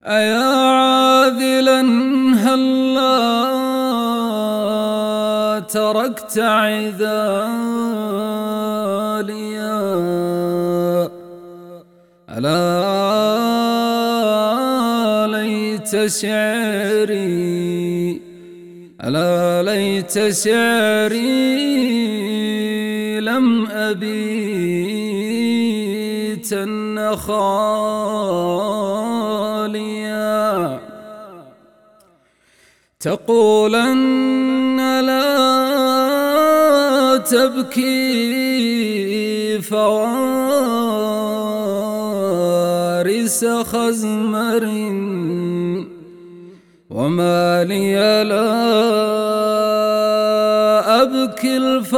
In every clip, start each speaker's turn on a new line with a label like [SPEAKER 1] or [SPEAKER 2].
[SPEAKER 1] أيا عاذلا هلا تركت عذاليا، ألا ليت شعري، ألا ليت شعري لم أبيت خاليا. تقولن لا تبكي فوارس خزمر، وما لي لا أبكي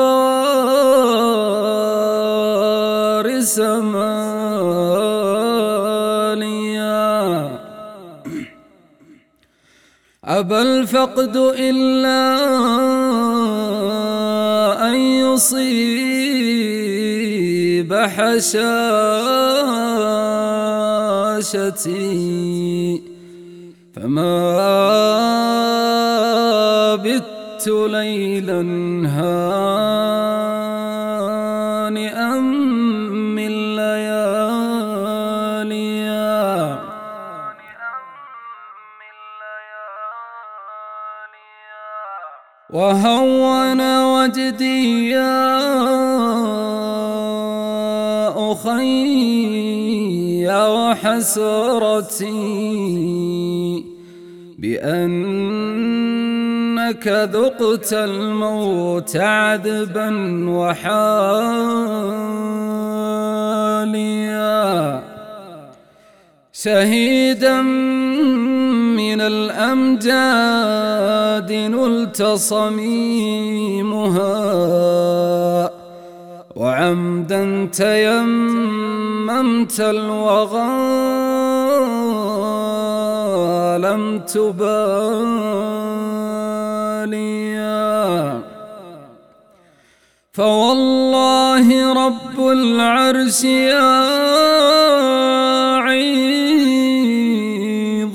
[SPEAKER 1] الفوارس ماليا. أبى الفقد إلا أن يصيب حشاشتي، فما بت ليلا هانئا من لياليا. وهون وجدي يا أخي وحسرتي بأنك ذقت الموت عذبا وحاليا. شهيدا من الأمجاد نلت صميمها، وعمدا تيممت الوغى لم تباليا. فوالله رب العرش يعيظ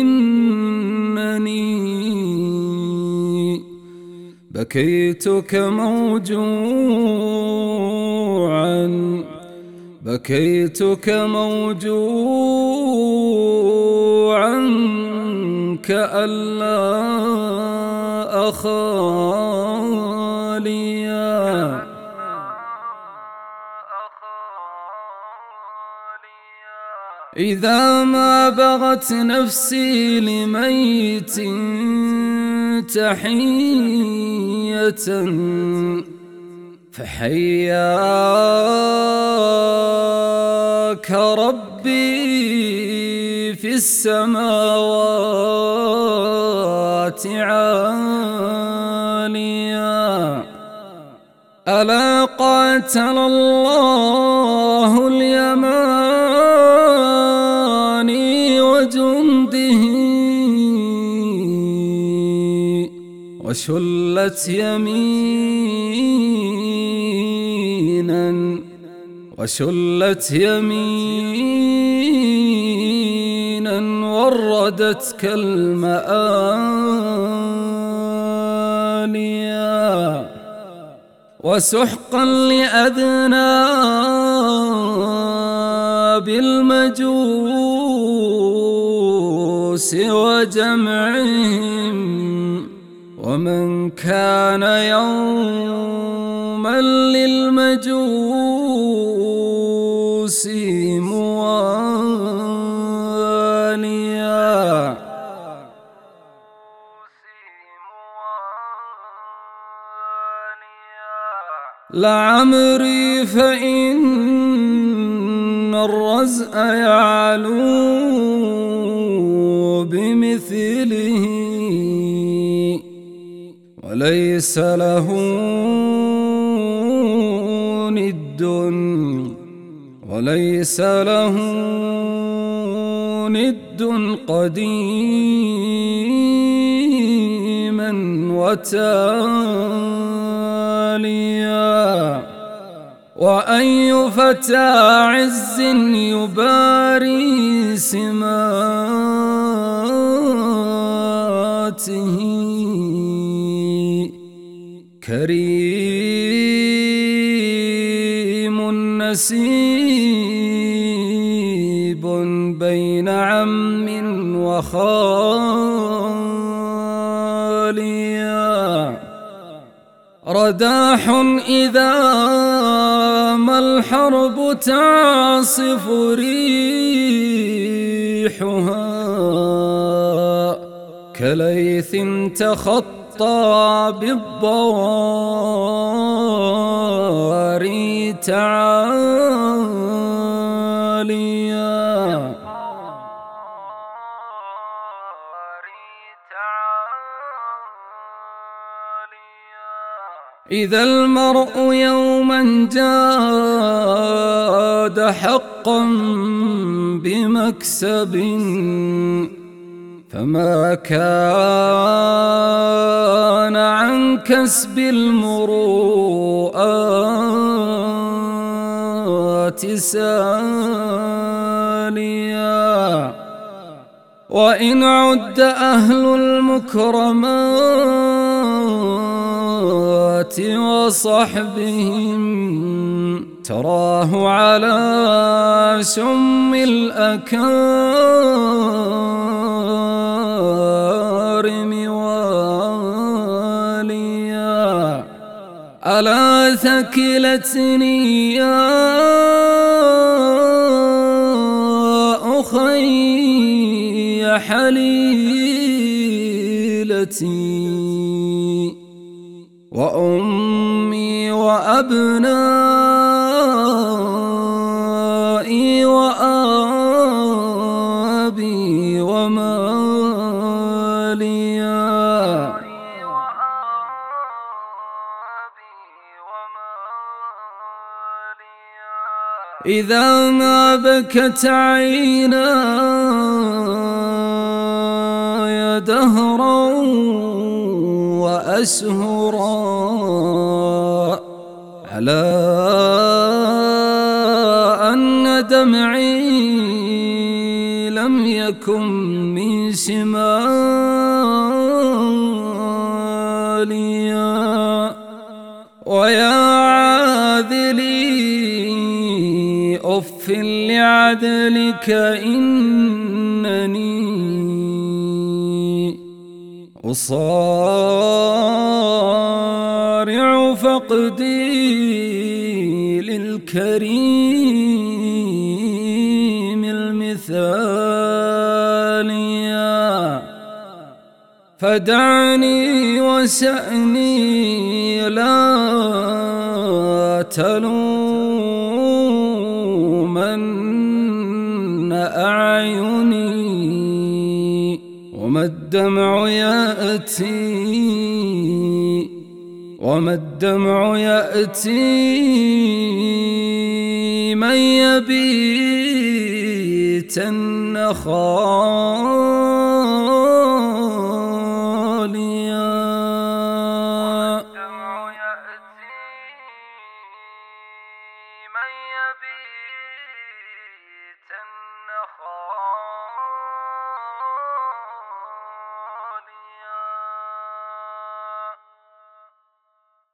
[SPEAKER 1] إنني بكيتك موجوعا، بكيتك موجوعا كأن لا أخاليا. إذا ما بغت نفسي لميت تحية فحياك ربي في السماوات عاليا. ألا قاتل الله اليماني وجنده، وشلت يمينا، وشلت يمينا وردتك المآليا. وسحقا لأذناب المجوس وجمعهم، ومن كان يوما للمجوس مواليا. لعمري فإن الرزء يعلو بمثله، وليس له ند، وليس له ند قديما وتاليا. وأي فتى عز يباري سماته، كريم نسيب بين عم وخاليا، رداح إذا ما الحرب تعصف ريحها، كليث تخطى بالضواري تعاليا. إذا المرء يوما جاد حقا بمكسب، فما كان عن كسب المروءات ساليا، وإن عد أهل المكرمات وصحبهم، تراه على شم الأكارم واليا. ألا ثكلتني يا أخي حليلتي، وأمي وأبنائي وآبي وماليا. إذا ما بكت عيناي دهرا وأسهرا على أن دمعي لم يكن من شماليا، ويا عاذلي أف لعدلك إنني أصارع فقدي للكريم المثاليا، فدعني وسأني لا تلومن أعيني، وما الدمع يأتي من يبيتن خاليا.